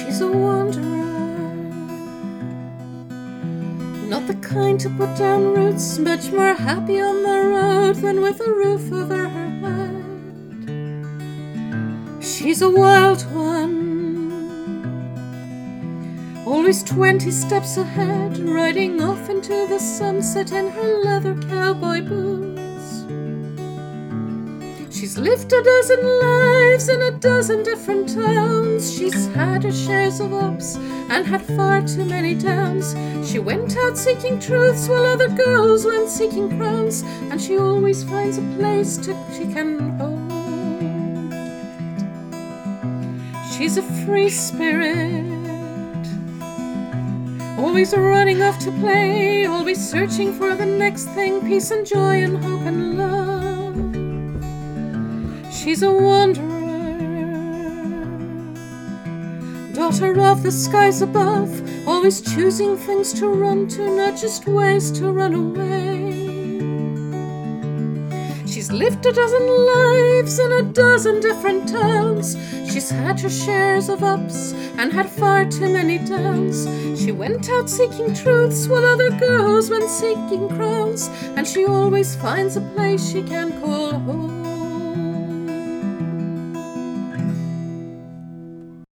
She's a wanderer, not the kind to put down roots, much more happy on the road than with a roof over her head. She's a wild one, always 20 steps ahead, riding off into the sunset in her leather cowboy boots. She's lived a dozen lives in a dozen different towns. She's had her shares of ups and had far too many downs. She went out seeking truths while other girls went seeking crowns, and she always finds a place she can hold. She's a free spirit, always running off to play, always searching for the next thing, peace and joy and hope and love. She's a wanderer, daughter of the skies above, always choosing things to run to, not just ways to run away. She's lived a dozen lives in a dozen different towns. She's had her shares of ups and had far too many downs. She went out seeking truths while other girls went seeking crowns, and she always finds a place she can call home.